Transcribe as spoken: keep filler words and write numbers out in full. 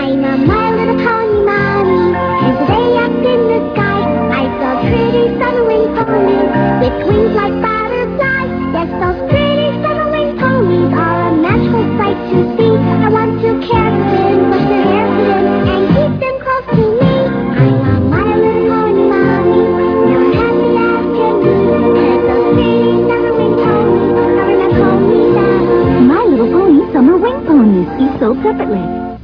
I'm a My Little Pony mommy, and today up in the sky I saw pretty summer-winged ponies with wings like butterflies. Yes, those pretty summer-winged ponies are a magical sight to see. I want to care for them, brush their hair for them, and keep them close to me. I'm a My Little Pony mommy, now happy afternoon, and those pretty summer-winged ponies are my pony love. My Little Pony summer wing ponies, each sold separately.